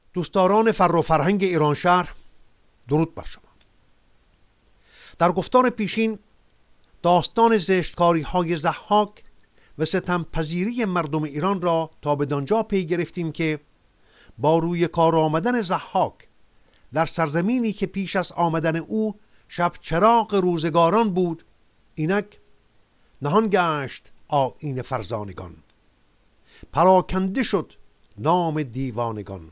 دوستداران فر و فرهنگ ایران شهر، درود بر شما. در گفتار پیشین داستان زشتکاری های ضحاک و ستمپذیری مردم ایران را تا بدانجا پی گرفتیم که با روی کار آمدن ضحاک در سرزمینی که پیش از آمدن او شب چراغ روزگاران بود، اینک نهان گشت آیین فرزانگان، پراکنده شد نام دیوانگان.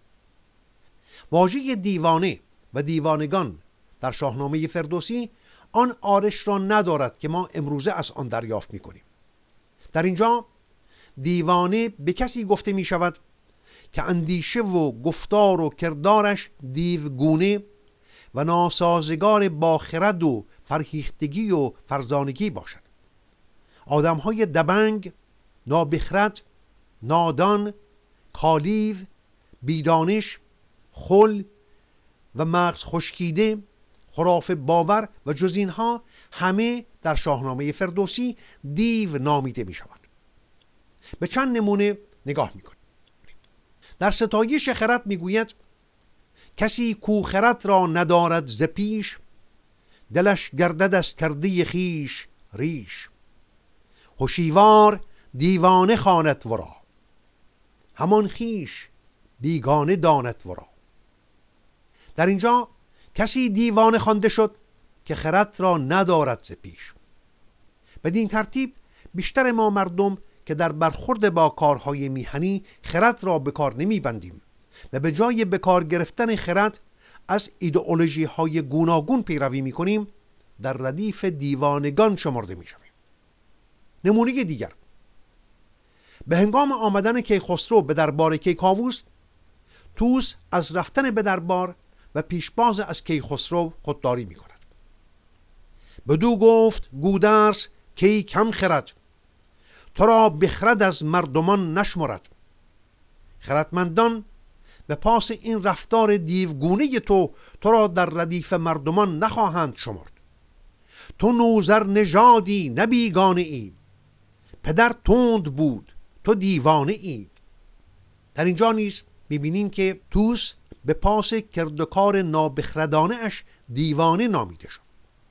واژه دیوانه و دیوانگان در شاهنامه فردوسی آن آرش را ندارد که ما امروزه از آن دریافت می‌کنیم. در اینجا دیوانه به کسی گفته می شود که اندیشه و گفتار و کردارش دیوگونه و ناسازگار با خرد و فرهیختگی و فرزانگی باشد. آدم‌های دبنگ، نابخرد، نادان، کالیو، بیدانش، خل و مغز خشکیده، خرافه باور و جز اینها همه در شاهنامه فردوسی دیو نامیده می شود. به چند نمونه نگاه می کنیم. در ستایش خرد می گوید کسی کو خرد را ندارد ز پیش، دلش گردد از کرده خیش ریش. هوشیوار دیوانه خواند ورا، همان خیش بیگانه داند ورا. در اینجا کسی دیوانه خوانده شد که خرد را ندارد ز پیش. بدین ترتیب بیشتر ما مردم که در برخورد با کارهای میهنی خرد را به کار نمیبندیم و به جای به کار گرفتن خرد از ایدئولوژی های گوناگون پیروی میکنیم، در ردیف دیوانگان شمرده میشویم. نمونه دیگر، به هنگام آمدن کیخسرو به دربار کیکاووس، طوس از رفتن به دربار و پیشباز از کیخسرو خودداری می کند. بدو گفت گودرز کی کم خرد، تو را بخرد از مردمان نشمرد. خردمندان به پاس این رفتار دیوگونه تو را در ردیف مردمان نخواهند شمرد. تو نوذر نژادی نه بیگانه ای، پدر تند بود تو دیوانه ای. در اینجا نیز میبینیم که طوس به پاس کردکار نابخردانه اش دیوانه نامیده شد.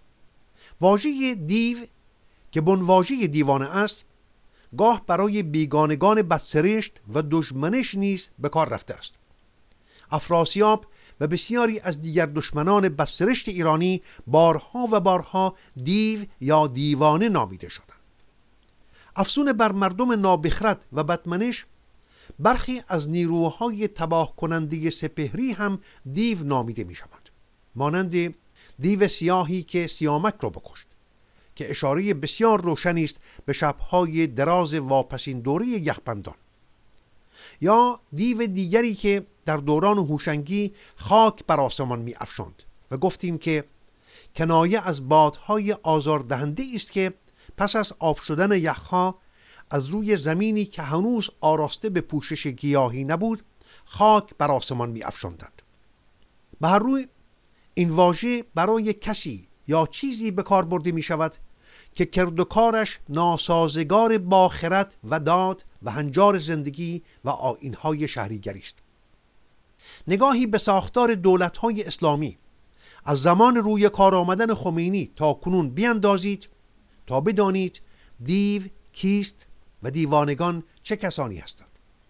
واژه دیو که بنواژه دیوانه است، گاه برای بیگانگان بدسرشت و دشمنش نیز به کار رفته است. افراسیاب و بسیاری از دیگر دشمنان بدسرشت ایرانی بارها و بارها دیو یا دیوانه نامیده شدند. افسون بر مردم نابخرد و بدمنش، برخی از نیروهای تباه کننده سپهری هم دیو نامیده می شود، مانند دیو سیاهی که سیامک را بکشت که اشاره بسیار روشنی است به شبهای دراز واپسین دوره یخبندان، یا دیو دیگری که در دوران هوشنگی خاک بر آسمان می افشاند و گفتیم که کنایه از بادهای آزاردهنده است که پس از آب شدن یخها از روی زمینی که هنوز آراسته به پوشش گیاهی نبود خاک بر آسمان می افشاندند. به هر روی این واژه برای کسی یا چیزی به کار برده می شود که کردکارش ناسازگار با خرد و داد و هنجار زندگی و آیین‌های شهریگری است. نگاهی به ساختار دولت‌های اسلامی از زمان روی کار آمدن خمینی تا کنون بیندازید تا بدانید دیو کیست و دیوانگان چه کسانی هستند.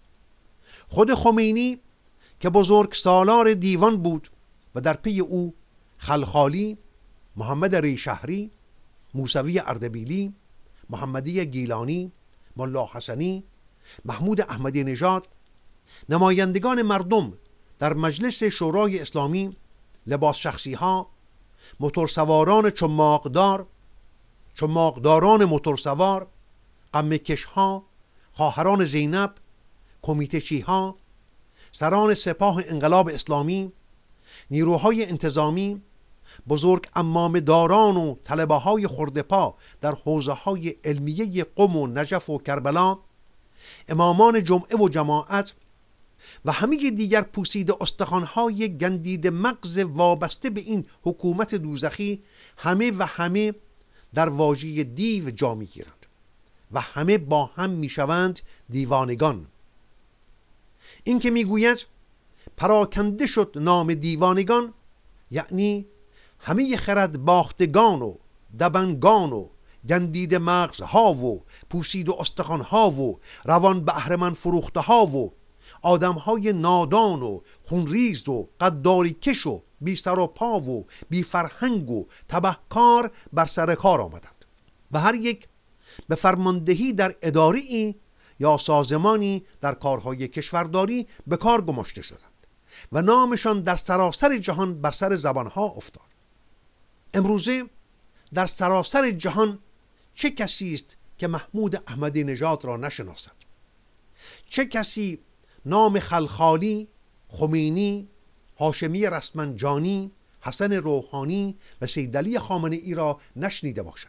خود خمینی که بزرگ سالار دیوان بود و در پی او خلخالی، محمد ریشهری، موسوی اردبیلی، محمدی گیلانی، ملا حسنی، محمود احمدی نژاد، نمایندگان مردم در مجلس شورای اسلامی، لباس شخصی ها، موتورسواران چماقدار، چماقداران موتورسوار، قمه‌کش ها، خواهران زینب، کمیته چی ها، سران سپاه انقلاب اسلامی، نیروهای انتظامی، بزرگ عمامه داران و طلبه های خردپا در حوزه های علمیه قم و نجف و کربلا، امامان جمعه و جماعت و همه دیگر پوسیده استخوان‌های گندید مغز وابسته به این حکومت دوزخی همه در واژه دیو جا می‌گیرند و همه با هم می‌شوند دیوانگان. این که می‌گوید پراکنده شد نام دیوانگان، یعنی همه خرد باختگان و دبنگان و گندیده مغزها و پوسید و استخوانها و روان به اهرمن فروخته ها و آدمهای نادان و خونریز و غداری کش و بی سر و پا و بی فرهنگ و تبهکار بر سر کار آمدند و هر یک به فرماندهی در اداره‌ای یا سازمانی در کارهای کشورداری به کار گماشته شدند و نامشان در سراسر جهان بر سر زبانها افتاد. امروزه در سراسر جهان چه کسی است که محمود احمدی نژاد را نشناسد؟ چه کسی نام خلخالی، خمینی، هاشمی رسمنجانی، حسن روحانی و سیدعلی خامنه‌ای را نشنیده باشد؟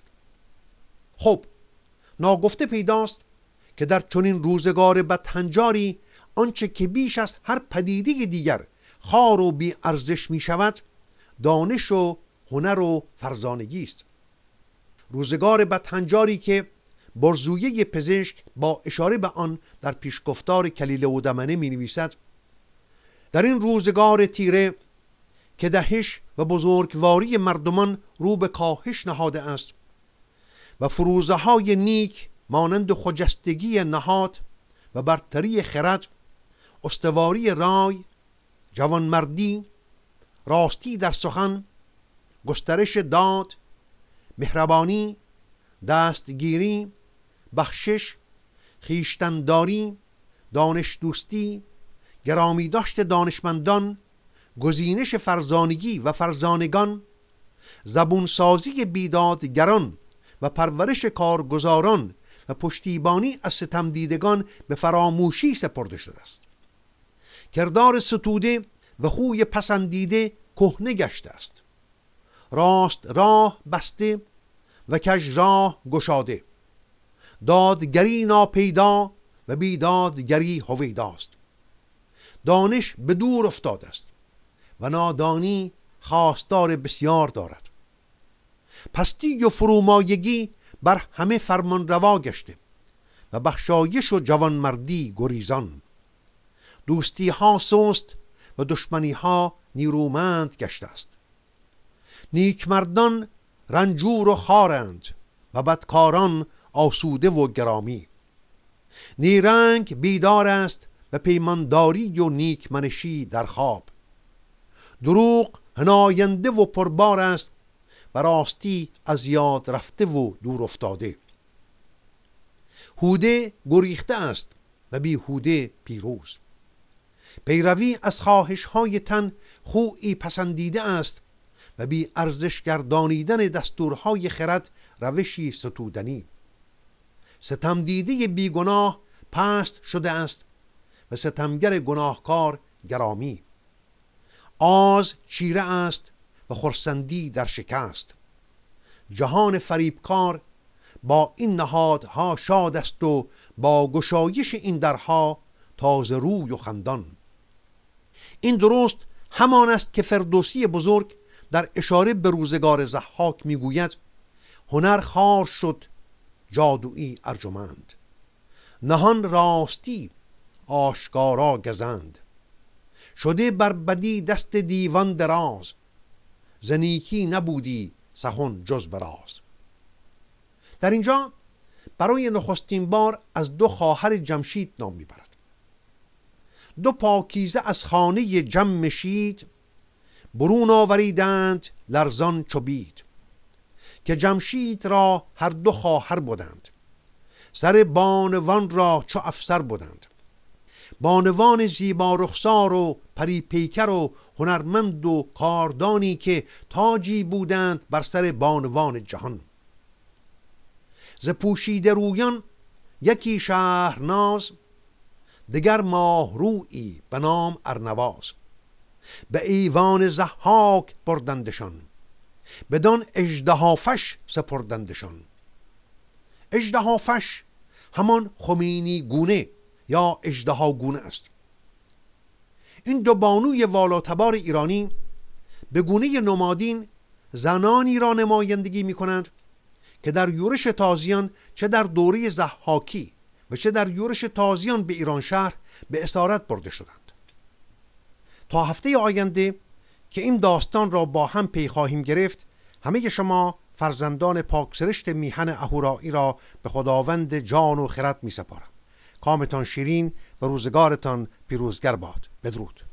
خب ناگفته پیداست که در چنین روزگار بدهنجاری آنچه که بیش از هر پدیده دیگر خوار و بی ارزش می شود دانش و هنر و فرزانگی است. روزگار بدهنجاری که برزویه پزشک با اشاره به آن در پیشگفتار کلیله و دمنه می نویسد: در این روزگار تیره که دهش و بزرگواری مردمان رو به کاهش نهاده است و فروزه های نیک مانند خجستگی نهاد و برتری خرد، استواری رای، جوانمردی، راستی در سخن، گسترش داد، مهربانی، دستگیری، بخشش، خویشتن‌داری، دانش دوستی، گرامی داشت دانشمندان، گزینش فرزانگی و فرزانگان، زبونسازی بیدادگران و پرورش کارگزاران و پشتیبانی از ستمدیدگان به فراموشی سپرده شده است. کردار ستوده و خوی پسندیده کهنه گشته است. راست راه بسته و کژ راه گشاده، دادگری ناپیدا و بیدادگری هویداست. دانش به دور افتاده است و نادانی خواستار بسیار دارد. پستی و فرومایگی بر همه فرمان روا گشته و بخشایش و جوانمردی گریزان. دوستی ها سست و دشمنی ها نیرومند گشته است. نیکمردان رنجور و خارند و بدکاران آسوده و گرامی. نیرنگ بیدار است و پیمانداری و نیکمنشی در خواب. دروغ حناینده و پربار است و راستی از یاد رفته و دور افتاده. هوده گریخته است و بیهوده پیروز. پیروی از خواهش های تن خویی پسندیده است و بی ارزش گردانیدن دستورهای خرد روشی ستودنی. ستمدیده بیگناه پست شده است و ستمگر گناهکار گرامی. آز چیره است و خرسندی در شکست. جهان فریبکار با این نهادها شاد است و با گشایش این درها تازه روی و خندان. این درست همان است که فردوسی بزرگ در اشاره به روزگار ضحاک میگوید: هنر خوار شد جادویی ارجمند، نهان راستی آشکارا گزند. شده بر بدی دست دیوان دراز، زنیکی نبودی سخن جز براز. در اینجا برای نخستین بار از دو خواهر جمشید نام میبرد. دو پاکیزه از خانه جمشید برون آوریدند لرزان چو بید، که جمشید را هر دو خواهر بودند. سر بانوان را چو افسر بودند. بانوان زیبا رخسار و پری پیکر و هنرمند و کاردانی که تاجی بودند بر سر بانوان جهان. ز پوشیده رویان یکی شهرناز، دگر ماه رویی به نام ارنواز. به ایوان ضحاک بردندشان، بدان اژدهافش سپردندشان. اژدهافش همان خمینی گونه یا اژدهاگونه است. این دو بانوی والاتبار ایرانی به گونه نمادین زنانی را نمایندگی می کنند که در یورش تازیان چه در دوره ضحاکی و چه در یورش تازیان به ایران شهر به اسارت برده شدند. تا هفته آینده که این داستان را با هم پی خواهیم گرفت، همه شما فرزندان پاکسرشت میهن اهورایی را به خداوند جان و خرد می سپارم. کامتان شیرین و روزگارتان پیروزگر باد. بدرود.